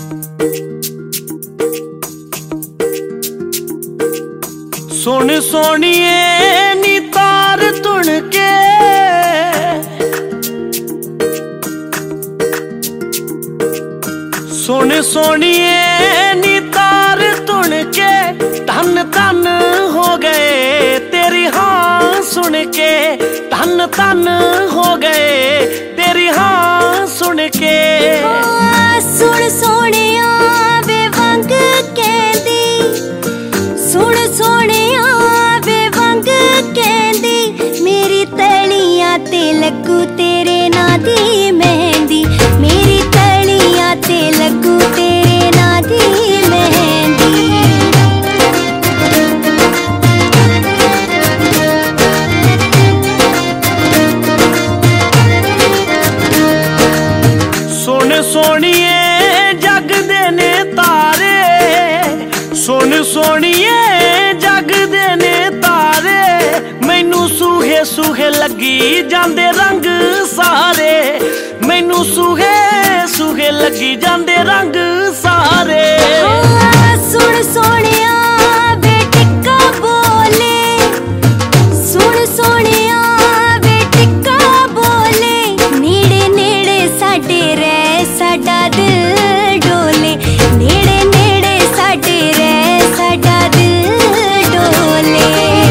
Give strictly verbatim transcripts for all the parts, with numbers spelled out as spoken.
सुन सोनिए नी तार तुन के सुन सोनिए नी तार तुन के धन धन हो गए तेरी हाँ सुन के धन धन हो गए तेरी हाँ सुन के। सुन सोनिया वे वंग कहंदी सुन सोनिया वे वंग कहंदी मेरी तलियां ते लगू तेरे ना दी मेहंदी मेरी तलियां ते लगू तेरे ना दी मेहंदी। सुन सोनिए जग दे ने तारे सुन सोनिए जग दे ने तारे मैनू सूहे सूहे लगी जांदे रंग सारे मैनू सूहे सूहे लगी जांदे रंग सारे। सुन सोनिया वे टिक्का बोले सुन सोनिया वे टिक्का बोले नेड़े नेड़े साडे रह साडा दिल डोले नेड़े नेड़े साडे रह साडा दिल डोले।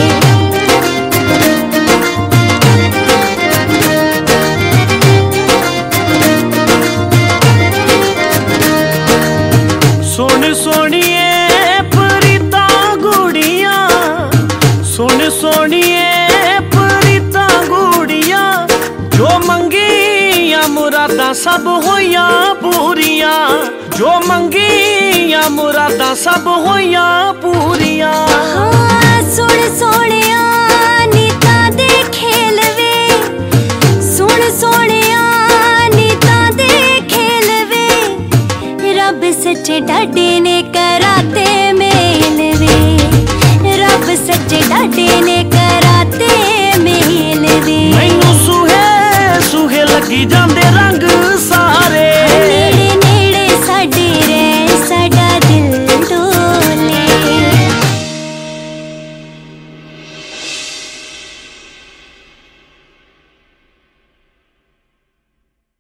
सुन सोनिए परीता गुड़ियां सुन सोनिए परीता गुड़ियां जो मंगियां मुरादां सब होइयां पूरियां जो मंगियां मुरादां सब होइयां पूरियां। हाँ सुन सोनिया